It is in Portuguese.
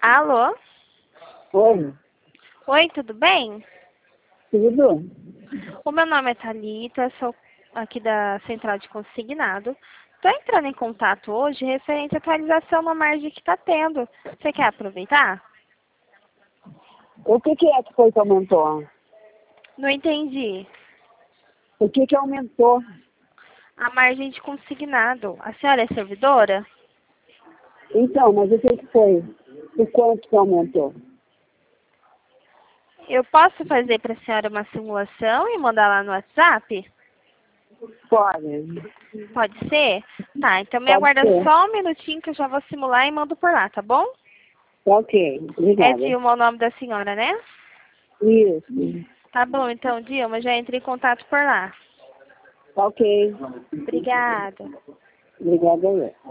Alô? Oi, Oi, tudo bem? tudo? O meu nome é Thalita, sou aqui da Central de Consignado. Estou entrando em contato hoje referente à atualização na margem que está tendo. Você quer aproveitar? O que é que foi que aumentou? Não entendi. O que aumentou? A margem de consignado. A senhora é servidora? Então, mas o que foi? O quanto que aumentou? Eu posso fazer para a senhora uma simulação e mandar lá no WhatsApp? Pode. Pode ser? Tá, então me Pode aguarda ser. só um minutinho que eu já vou simular e mando por lá, tá bom? Ok, É obrigada. Dilma o nome da senhora, né? Isso. Tá bom, então, Dilma, já entrei em contato por lá. Ok. Obrigada. Obrigada.